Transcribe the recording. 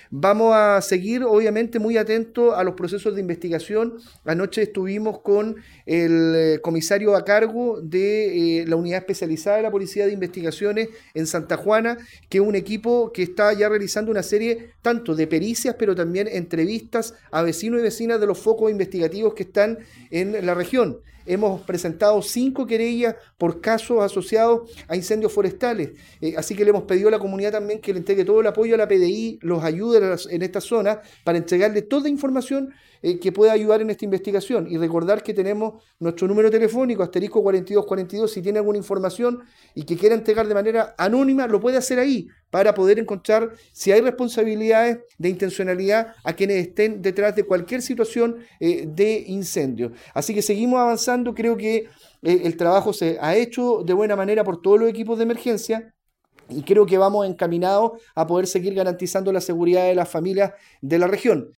Vamos a seguir, obviamente, muy atentos a los procesos de investigación. Anoche estuvimos con el comisario a cargo de la unidad especializada de la Policía de Investigaciones en Santa Juana, que es un equipo que está ya realizando una serie tanto de pericias, pero también entrevistas a vecinos y vecinas de los focos investigativos que están en la región. Hemos presentado 5 querellas por casos asociados a incendios forestales. Así que le hemos pedido a la comunidad también que le entregue todo el apoyo a la PDI, los ayude en esta zona para entregarle toda información que pueda ayudar en esta investigación. Y recordar que tenemos nuestro número telefónico, asterisco 4242, si tiene alguna información y que quiera entregar de manera anónima, lo puede hacer ahí para poder encontrar si hay responsabilidades de intencionalidad a quienes estén detrás de cualquier situación de incendio. Así que seguimos avanzando, creo que el trabajo se ha hecho de buena manera por todos los equipos de emergencia. Y creo que vamos encaminados a poder seguir garantizando la seguridad de las familias de la región.